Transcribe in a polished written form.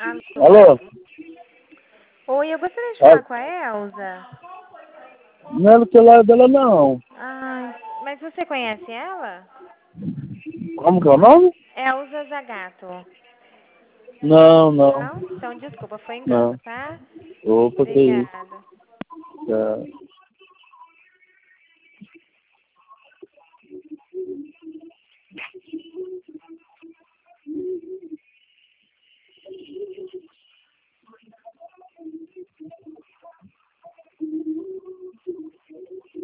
Alô? Alô? Oi, eu gostaria de falar com a Elza. Não é no celular dela, não. Ai, mas você conhece ela? Como que é o nome? Elza Zagato. Não, não. Não? Então, desculpa, foi engano, Não. tá? Opa, que isso. Obrigada. Tá.